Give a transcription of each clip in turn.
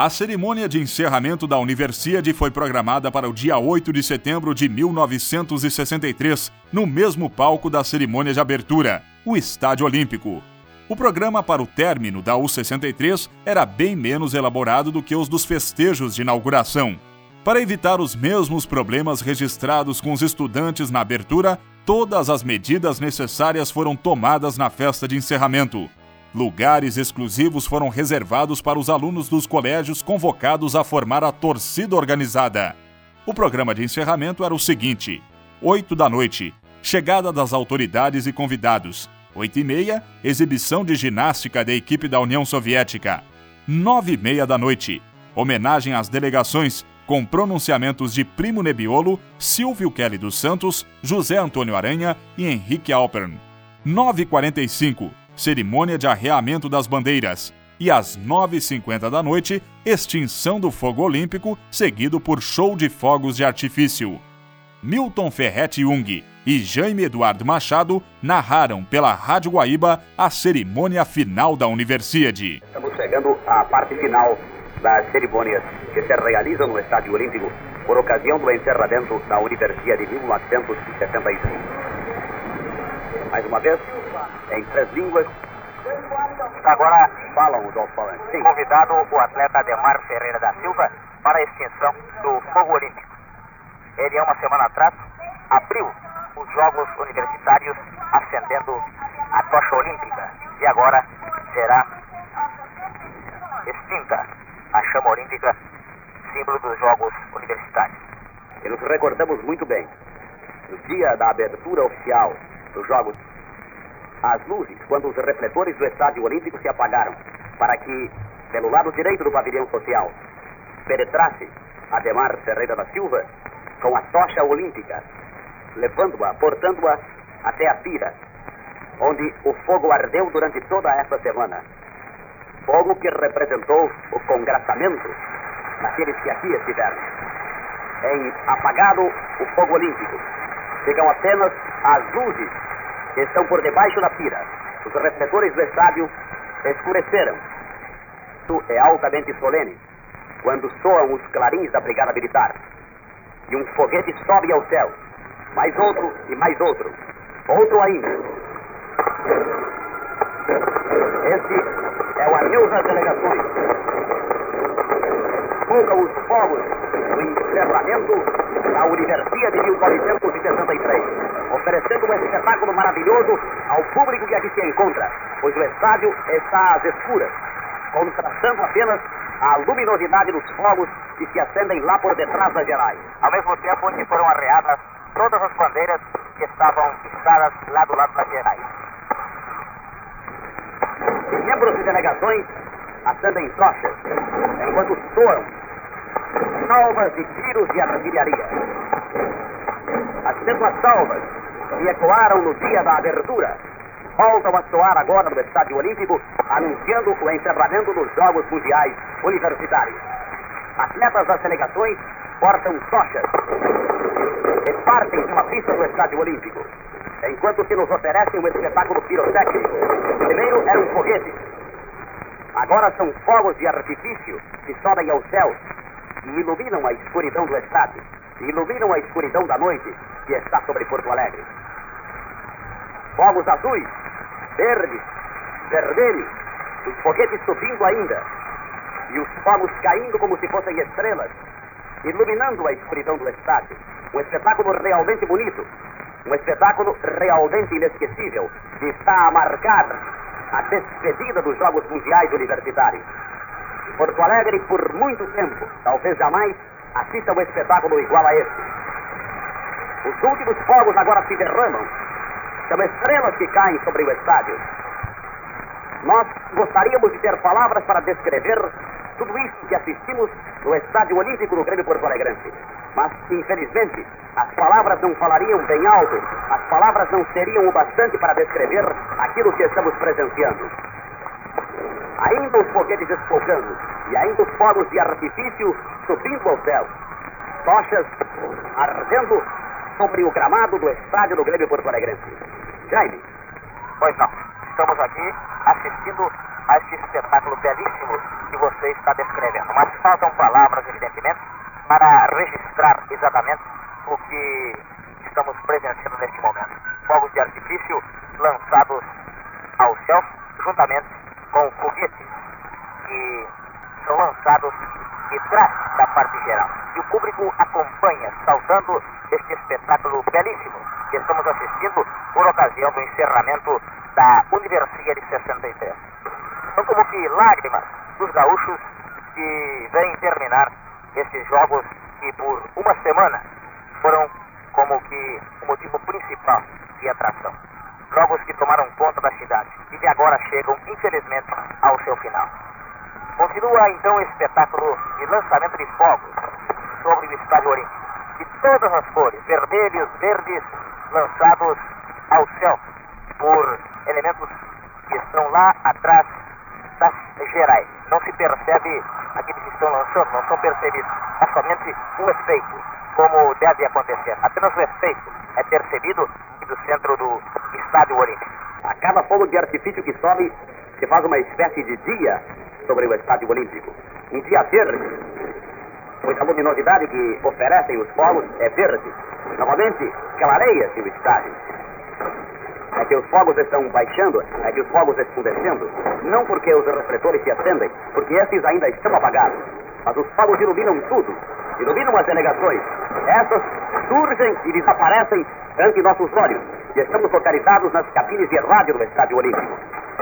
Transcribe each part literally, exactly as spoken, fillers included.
A cerimônia de encerramento da Universiade foi programada para o dia oito de setembro de mil novecentos e sessenta e três, no mesmo palco da cerimônia de abertura, o Estádio Olímpico. O programa para o término da U sessenta e três era bem menos elaborado do que os dos festejos de inauguração. Para evitar os mesmos problemas registrados com os estudantes na abertura, todas as medidas necessárias foram tomadas na festa de encerramento. Lugares exclusivos foram reservados para os alunos dos colégios convocados a formar a torcida organizada. O programa de encerramento era o seguinte: oito da noite, chegada das autoridades e convidados. oito e meia, exibição de ginástica da equipe da União Soviética. nove e meia da noite, homenagem às delegações, com pronunciamentos de Primo Nebbiolo, Silvio Kelly dos Santos, José Antônio Aranha e Henrique Alpern. nove e quarenta e cinco, cerimônia de arreamento das bandeiras. E às nove e cinquenta da noite, extinção do fogo olímpico, seguido por show de fogos de artifício. Milton Ferretti Jung e Jaime Eduardo Machado narraram pela Rádio Guaíba a cerimônia final da Universiade. Estamos chegando à parte final das cerimônias que se realizam no Estádio Olímpico por ocasião do encerramento da Universiade de mil novecentos e sessenta e cinco. Mais uma vez, em três línguas. Agora falam os alto-falantes. Sim. Convidado o atleta Ademar Ferreira da Silva para a extinção do fogo olímpico. Ele, há uma semana atrás, abriu os Jogos Universitários acendendo a tocha olímpica e agora será extinta a chama olímpica, símbolo dos Jogos Universitários. E nos recordamos muito bem, no dia da abertura oficial dos Jogos, as luzes, quando os refletores do Estádio Olímpico se apagaram, para que, pelo lado direito do pavilhão social, penetrasse Ademar Ferreira da Silva com a tocha olímpica, levando-a, portando-a até a pira, onde o fogo ardeu durante toda esta semana. Fogo que representou o congraçamento daqueles que aqui estiveram. Em apagado o fogo olímpico, ficam apenas as luzes que estão por debaixo da pira. Os refletores do estádio escureceram. Isso é altamente solene, quando soam os clarins da Brigada Militar. E um foguete sobe ao céu. Mais outro e mais outro. Outro ainda. Este é o adeus às delegações. Focam os fogos do encerramento da Universiade de mil novecentos e sessenta e três, oferecendo um espetáculo maravilhoso ao público que aqui se encontra, pois o estádio está às escuras, contrastando apenas a luminosidade dos fogos que se acendem lá por detrás das gerais. Ao mesmo tempo onde foram arreadas todas as bandeiras que estavam fixadas lá do lado das gerais. Membros de delegações acendem tochas, enquanto soam salvas de tiros de artilharia. As mesmas salvas que ecoaram no dia da abertura voltam a soar agora no Estádio Olímpico, anunciando o encerramento dos Jogos Mundiais Universitários. Atletas das delegações portam tochas e partem de uma pista do Estádio Olímpico, enquanto se nos oferecem um espetáculo pirotécnico. Primeiro era um foguete, agora são fogos de artifício que sobem aos céus e iluminam a escuridão do estádio, e iluminam a escuridão da noite que está sobre Porto Alegre. Fogos azuis, verdes, vermelhos, os foguetes subindo ainda, e os fogos caindo como se fossem estrelas, iluminando a escuridão do estádio. Um espetáculo realmente bonito, um espetáculo realmente inesquecível, que está a marcar a despedida dos Jogos Mundiais Universitários. Porto Alegre, por muito tempo, talvez jamais, assista um espetáculo igual a este. Os últimos fogos agora se derramam. São estrelas que caem sobre o estádio. Nós gostaríamos de ter palavras para descrever tudo isso que assistimos no Estádio Olímpico do Grêmio Porto Alegrense. Mas, infelizmente, as palavras não falariam bem alto, as palavras não seriam o bastante para descrever aquilo que estamos presenciando. Ainda os foguetes espolcando, e ainda os fogos de artifício subindo ao céu. Tochas ardendo sobre o gramado do estádio do Grêmio Porto Alegrense. Jaime. Pois não, estamos aqui assistindo a este espetáculo belíssimo que você está descrevendo. Mas faltam palavras, evidentemente, para registrar exatamente o que estamos presenciando neste momento. Fogos de artifício lançados ao céu, juntamente com foguetes que são lançados de trás da parte geral. E o público acompanha, saudando este espetáculo belíssimo que estamos assistindo por ocasião do encerramento da Universidade de sessenta e três. São como que lágrimas dos gaúchos que vêm terminar esses jogos que por uma semana foram como que o motivo principal de atração. Jogos que tomaram conta da cidade e que agora chegam, infelizmente, ao seu final. Continua então o espetáculo de lançamento de fogos sobre o Estádio Olímpico, de todas as cores, vermelhos, verdes, lançados ao céu por elementos que estão lá atrás das gerais. Não se percebe aqueles que estão lançando, não são percebidos. É somente um efeito, como deve acontecer. Apenas o efeito é percebido do centro do Estádio Olímpico. A cada fogo de artifício que sobe, se faz uma espécie de dia sobre o Estádio Olímpico. Um dia verde, pois a luminosidade que oferecem os fogos é verde. Novamente, clareia-se o estádio. É que os fogos estão baixando, é que os fogos estão descendo. Não porque os refletores se acendem, porque esses ainda estão apagados. Mas os fogos iluminam tudo. Iluminam as delegações. Essas surgem e desaparecem ante nossos olhos. E estamos localizados nas cabines de rádio do Estádio Olímpico.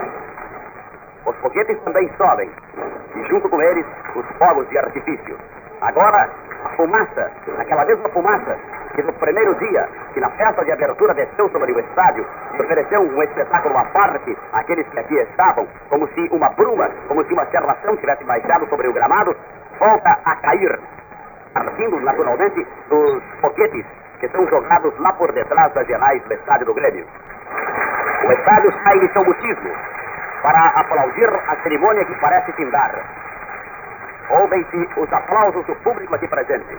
Os foguetes também sobem. E junto com eles, os fogos de artifício. Agora, a fumaça, aquela mesma fumaça que no primeiro dia, que na festa de abertura desceu sobre o estádio e ofereceu um espetáculo à parte àqueles que aqui estavam, como se uma bruma, como se uma cerração tivesse baixado sobre o gramado, volta a cair, partindo naturalmente dos foguetes que são jogados lá por detrás das gerais do estádio do Grêmio. O estádio sai de seu mutismo para aplaudir a cerimônia que parece findar. Ouvem-se os aplausos do público aqui presente.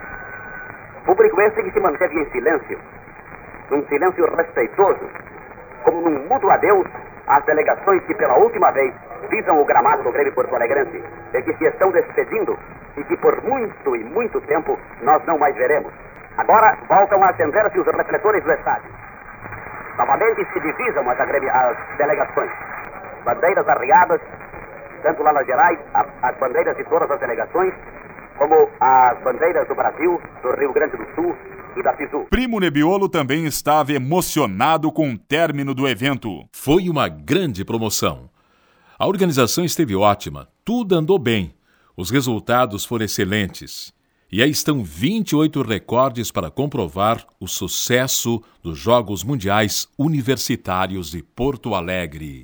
Público esse que se manteve em silêncio, num silêncio respeitoso, como num mudo adeus às delegações que pela última vez visam o gramado do Grêmio Porto Alegrense e que se estão despedindo e que por muito e muito tempo nós não mais veremos. Agora voltam a acender-se os refletores do estádio. Novamente se divisam as, as delegações. Bandeiras arriadas, tanto lá nas gerais, as bandeiras de todas as delegações, como as bandeiras do Brasil, do Rio Grande do Sul e da Fisul. Primo Nebbiolo também estava emocionado com o término do evento. Foi uma grande promoção. A organização esteve ótima, tudo andou bem, os resultados foram excelentes. E aí estão vinte e oito recordes para comprovar o sucesso dos Jogos Mundiais Universitários de Porto Alegre.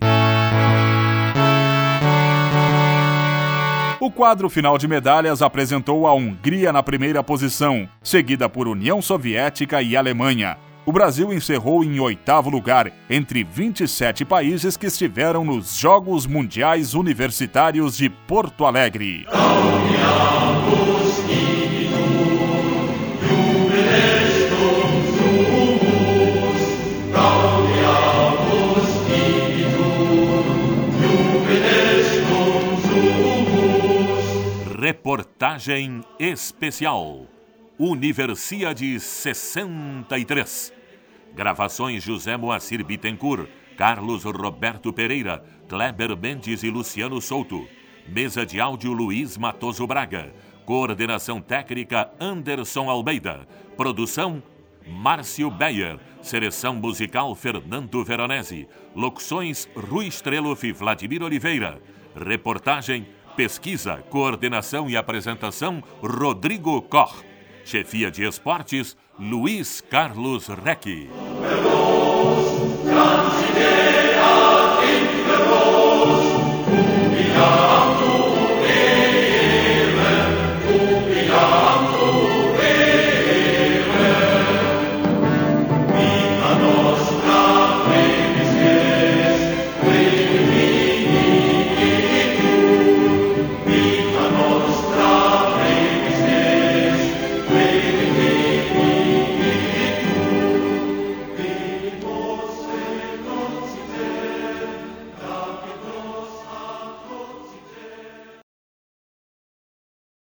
O quadro final de medalhas apresentou a Hungria na primeira posição, seguida por União Soviética e Alemanha. O Brasil encerrou em oitavo lugar, entre vinte e sete países que estiveram nos Jogos Mundiais Universitários de Porto Alegre. Reportagem especial Universiade sessenta e três. Gravações José Moacir Bittencourt, Carlos Roberto Pereira, Kleber Mendes e Luciano Souto. Mesa de áudio Luiz Matoso Braga. Coordenação técnica Anderson Almeida. Produção Márcio Beyer. Seleção musical Fernando Veronese. Locuções Rui Streloff e Vladimir Oliveira. Reportagem, pesquisa, coordenação e apresentação Rodrigo Koch. Chefia de esportes Luiz Carlos Recchi.